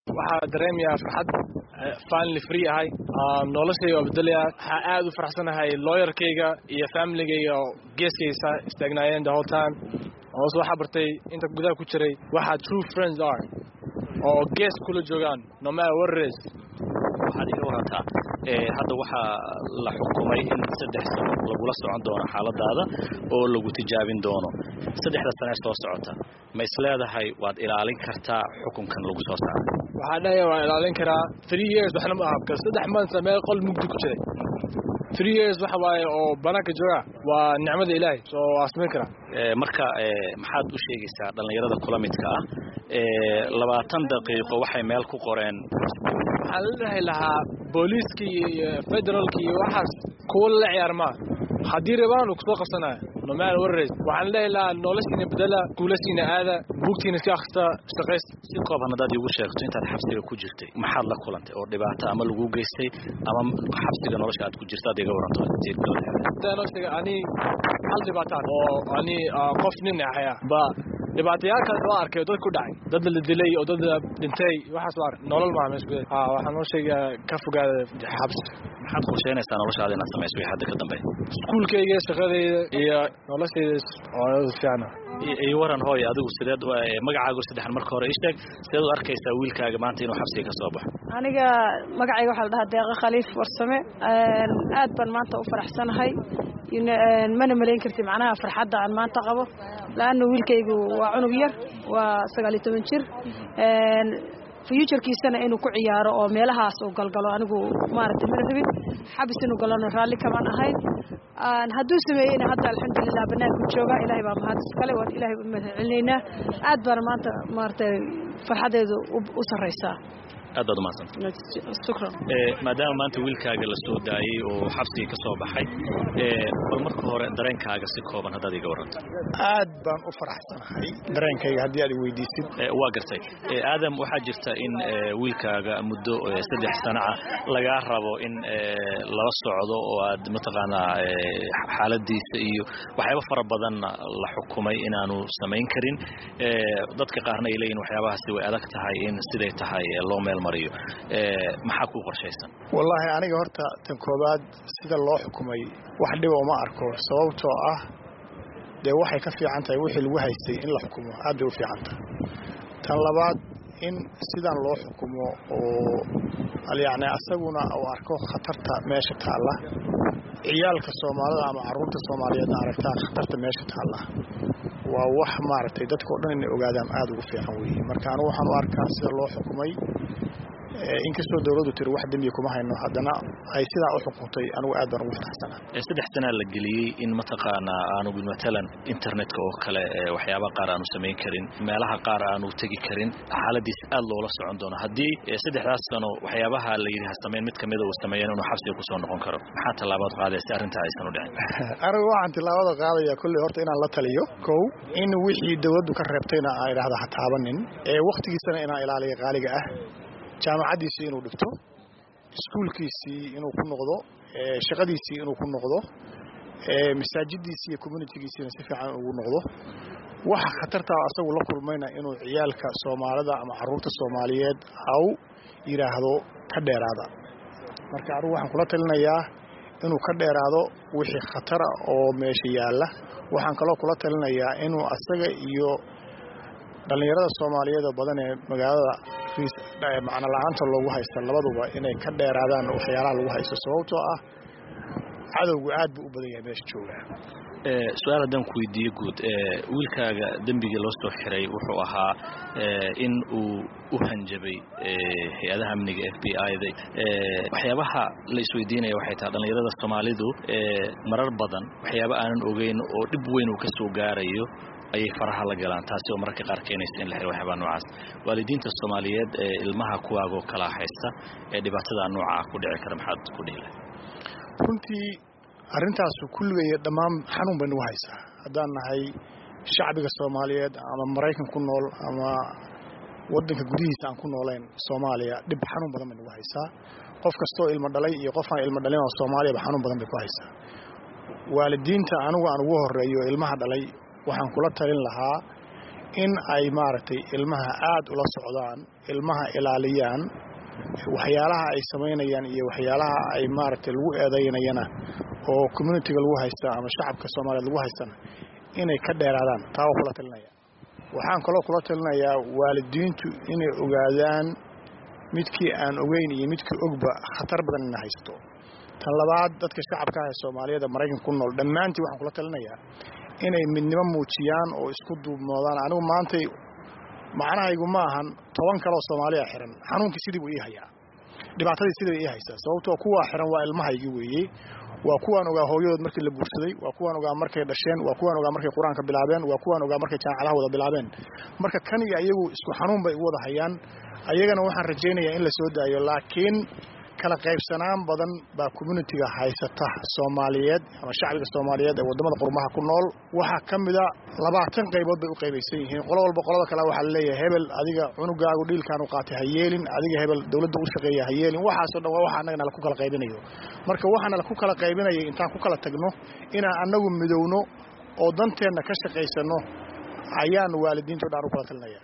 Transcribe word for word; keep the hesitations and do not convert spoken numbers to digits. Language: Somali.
waxaa dareemayaa farxad finally free ahay noloshayga waa bedelayaa waxaa aad u faraxsanahay lawyerkayga iyo familygayga oo geeskaysa istaagnaayeen the whole time hoos waxaa bartay inta gudaha ku jiray waxa true friends are oo gees kula joogaan no matter what it is. waxaad iga warantaa hadda waxaa la xukumay in saddex sano lagula socon doono xaaladaada oo lagu tijaabin doono saddexda sano soo socota ma isleedahay waad ilaalin kartaa xukunkan lagu soo saaray? waxaa dhahay waa ilaalin karaa three years waxna ma aha ka saddex months meel qol mugdi ku jiray three years waxa waaye oo banaanka jooga waa nicmada ilaahay soo asmin kara. marka maxaad u sheegaysaa dhalinyarada kula midka ah ee labaatan daqiiqo waxay meel ku qoreen waxaan leeyahay lahaa booliiska iyo federaalka iyo waxaas kuwa la ciyaarma haddii rabaan uu kusoo qabsanaya no matter what it is. waxaan leeyahay lahaa noloshiina bedela guulashiina aada buugtiina iska akhrista shaqaysta. si kooban haddaad iigu sheegto intaad xabsiga ku jirtay maxaad la kulantay oo dhibaato ama lagu geystay ama xabsiga nolosha aad ku jirta aad iga waranto noloshiga ani hal dhibaataan oo ani qof nin ahaya ba dhibaatayaal kale oo arkay dad ku dhacay dad la dilay oo dad dhintay waxaas waa nolol ma meesha ha waxaan noo sheegaa ka fogaada xabsi. maxaad qorsheynaysaa noloshaada inaad samayso wixii hadda ka dambeeya? iskuulkayga shaqadayda iyo noloshayda oo fiicana. iyo waran hooy adigu sideed magacaagu saddexan marka hore ii sheeg sideed u arkaysaa wiilkaaga maanta inuu xabsiga ka soo baxo? aniga magacayga waxaa la dhahaa Deeqa Khaliif Warsame aad baan maanta u faraxsanahay mana malayn kartid macnaha farxadda aan maanta qabo laana wiilkaygu waa cunug yar waa sagaal iyo toban jir future-kiisana inuu ku ciyaaro oo meelahaas uu galgalo anigu maaragtay ma rabin xabis inuu galano raalli kamaan ahayn hadduu sameeyeyna hadda alxamdulilah banaanku jooga ilaahay baa mahad iskale waan ilaahay u mahadcelinaynaa aad baan maanta maaragtay farxadeedu u sarraysaa. aad baad umahadsantahay. shukran. maadaama maanta wiilkaaga la soo daayey oo xabsiga ka soo baxay bal marka hore dareenkaaga si kooban haddaad iga waranto? aad baan u faraxsanahay dareenkayga haddii aad weydiisid. waa gartay aadam waxaa jirta in wiilkaaga muddo saddex sano ah lagaa rabo in lala socdo oo aad mataqaanaa xaaladiisa iyo waxyaabo fara badan la xukumay inaanu samayn karin dadka qaarna ay leeyihin waxyaabahaasi way adag tahay in siday tahay loo meel mariyo maxaa ku qorshaysan? wallahi aniga horta tan koobaad sida loo xukumay wax dhib uma arko sababtoo ah dee waxay ka fiican tahay wixii lagu haystay in la xukumo aad bay u fiican tahay. tan labaad in sidan loo xukumo oo yacni asaguna uu arko khatarta meesha taalla ciyaalka Soomaalida ama carruurta Soomaaliyeed aragtaan khatarta meesha taalla waa wax maaragtay dadka oo dhan inay ogaadaan aad ugu fiican weeye. marka anigu waxaan u arkaa sida loo xukumay inkastoo dawladdu tiri wax dambiga kuma hayno haddana ay sidaa u xukuntay anigu aad baan ugu faraxsanahay. saddex sana la geliyey in mataqaanaa aanu matalan internetka oo kale waxyaabaha qaar aanu samayn karin meelaha qaar aanu tegi karin xaaladiis aad loola socon doono haddii saddexdaas sano waxyaabaha la yidhi ha samayn mid kamida uu sameeyeen inuu xabsiga kusoo noqon karo maxaa tallaabaad qaadaysa si arrintaa aysan u dhicin? anigu waxaan tallaabada qaadaya kolley horta inaan la taliyo kow in wixii dawladdu ka reebtayna aan idhaahda ha taabanin ee waqtigiisana inaan ilaaliyo qaaliga ah jaamacadiisii inuu dhigto iskuulkiisii inuu ku noqdo shaqadiisii inuu ku noqdo masaajidiisii iyo communitygiisina si fiican ugu noqdo waxa khatarta asagu la kulmayna inuu ciyaalka Soomaalida ama carruurta Soomaaliyeed aw yiraahdo ka dheeraada. marka anigu waxaan kula talinayaa inuu ka dheeraado wixii khatar oo meesha yaala. waxaan kaloo kula talinayaa inuu asaga iyo dhalinyarada Soomaaliyeed badan ee magaalada macna la'aanta loogu haysto labaduba inay ka dheeraadaan waxyaalaha lagu haysto sababtoo ah cadowgu aad buu u badan yahay meesha jooga. ee su'aal hadan ku weydiiyo guud ee wiilkaaga dambiga loo soo xiray wuxuu ahaa in uu u hanjabay hay'adaha amniga F B I-da ee waxyaabaha la isweydiinayo waxay tahay dhalinyarada Soomaalidu ee marar badan waxyaabo aanan ogeyn oo dib weyn uu ka soo gaarayo ay faraha la galaan taasi oo mararka qaar keenaysa in la xiro waxyaabo noocaas. waalidiinta Soomaaliyeed ee ilmaha kuwaaga kala haysta ee dhibaatada nooca ku dhici kara maxaad ku dhihi lahayd? runtii arrintaas kulligeed dhammaan xanuun bay nagu haysaa haddaan nahay shacbiga Soomaaliyeed ama Mareykan ku nool ama wadanka gudihiisa aan ku noolayn Soomaaliya dhib xanuun badan bay nagu haysaa. qof kastoo ilmo dhalay iyo qof aan ilmo dhalin oo Soomaaliya xanuun badan bay ku haysaa. waalidiinta anigu aan ugu horeeyo ilmaha dhalay waxaan kula talin lahaa in ay maaragtay ilmaha aad ula socdaan ilmaha ilaaliyaan waxyaalaha ay sameynayaan iyo waxyaalaha ay maaragtay lagu eedaynayana oo community-ga lagu haysta ama shacabka Soomaaliyeed lagu haystana inay ka dheeraadaan taa waa kula talinaya waxaan kaloo kula talinayaa waalidiintu inay ogaadaan midkii aan ogeyn iyo midkii ogba khatar badan in haysto tan labaad dadka shacabka ah ee Soomaaliyeed Mareykanka ku nool dhamaantii waxaan kula talinayaa inay midnimo muujiyaan oo isku duubnoodaan anigu maanta macnaheedu ma ahan toban kale oo Soomaaliya xiran xanuunkii sidii uu ii hayaa dhibaatadii sidii ii haysta sababtoo kuwa xiran waa ilmahaygi weeyay waa kuwan ogaa hooyadood markii la buursaday waa kuwan ogaa markay dhasheen waa kuwan ogaa markay quraanka bilaabeen waa kuwan ogaa markay jaamacadaha wada bilaabeen marka kan iyo ayagu isku xanuun bay u wada hayaan ayagana waxaan rajaynayaa in la soo daayo laakiin kala qaybsanaan badan baa community-ga haysata Soomaaliyeed ama shacabka Soomaaliyeed ee wadamada qurmaha ku nool waxa kamida labaatan qaybood bay u qaybaysan yihiin qolo walba qolada kale waxa la leeyahay hebel adiga cunugaagu dhiilkaan u qaatay hayeelin adiga hebel dawladda u shaqeeya hayeelin waxaas oo dhan waxa anagana la ku kala qaybinayo marka waxana la ku kala qaybinayay intaan ku kala tagno inaan anagu midowno oo danteena ka shaqeysano ayaan waalidiintu dhaan u kala talinaya